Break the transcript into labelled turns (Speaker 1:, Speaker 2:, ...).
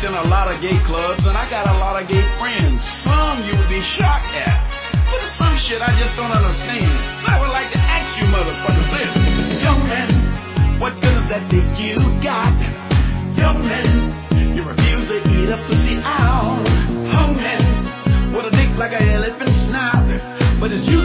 Speaker 1: in a lot of gay clubs, and I got a lot of gay friends. Some you would be shocked at. But there's some shit I just don't understand. I would like to ask you motherfuckers this. Young man, what good is that dick you got? Young man, you refuse to eat a pussy out. Young man, with a dick like an elephant snout. But it's you